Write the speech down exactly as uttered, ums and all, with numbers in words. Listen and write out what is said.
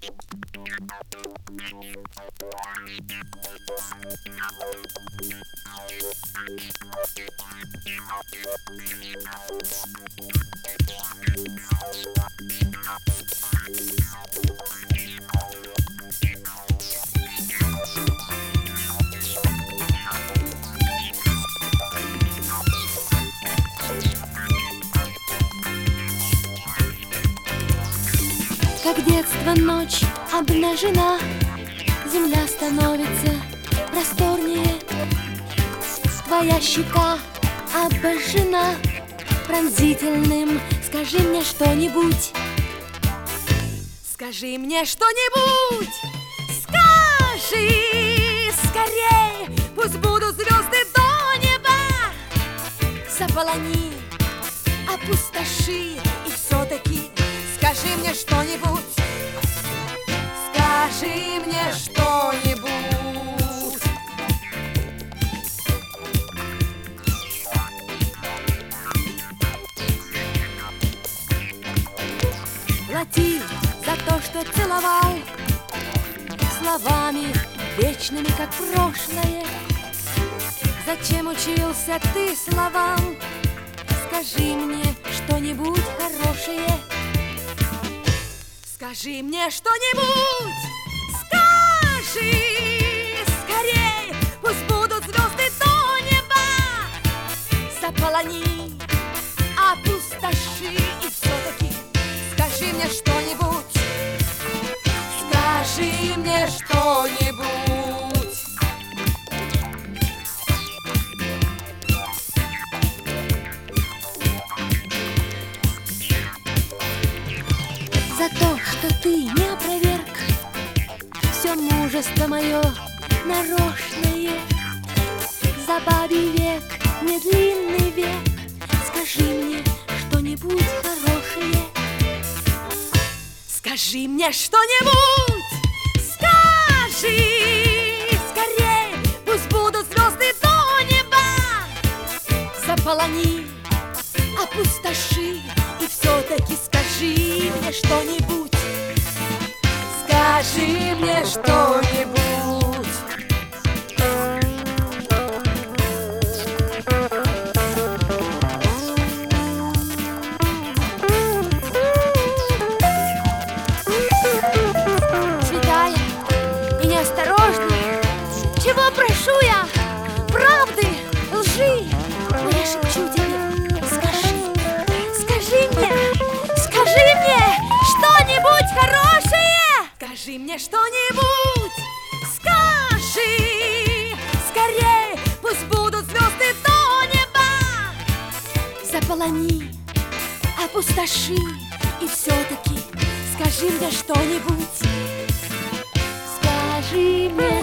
Как детство ночь обнажена, земля становится просторнее. Твоя щека обожжена пронзительным. Скажи мне что-нибудь. Скажи мне что-нибудь. Скажи скорей, пусть будут звезды до неба. Заполони, опустоши, и все-таки скажи мне что-нибудь. Скажи мне что-нибудь. Плати за то, что целовал словами вечными, как прошлое. Зачем учился ты словам? Скажи мне что-нибудь хорошее. Скажи мне что-нибудь. Скажи скорей, пусть будут звезды до неба. Заполони, опустоши, и все-таки скажи мне что-нибудь. Скажи мне что-нибудь. За то, что ты не опроверг все мужество мое нарочное. За бабий век, не длинный век, скажи мне что-нибудь хорошее. Скажи мне что-нибудь. Скажи скорей, пусть будут звезды до неба. Заполони, опустоши, и все-таки скажи мне что-нибудь. Скажи мне что-нибудь. Святая и неосторожная, чего прошу я? Правды, лжи, но я шепчу тебе. Скажи, скажи мне, скажи мне что-нибудь хорошее. Скажи мне что-нибудь. Скажи скорей, пусть будут звезды до неба. Заполони, опустоши, и все-таки скажи мне что-нибудь. Скажи мне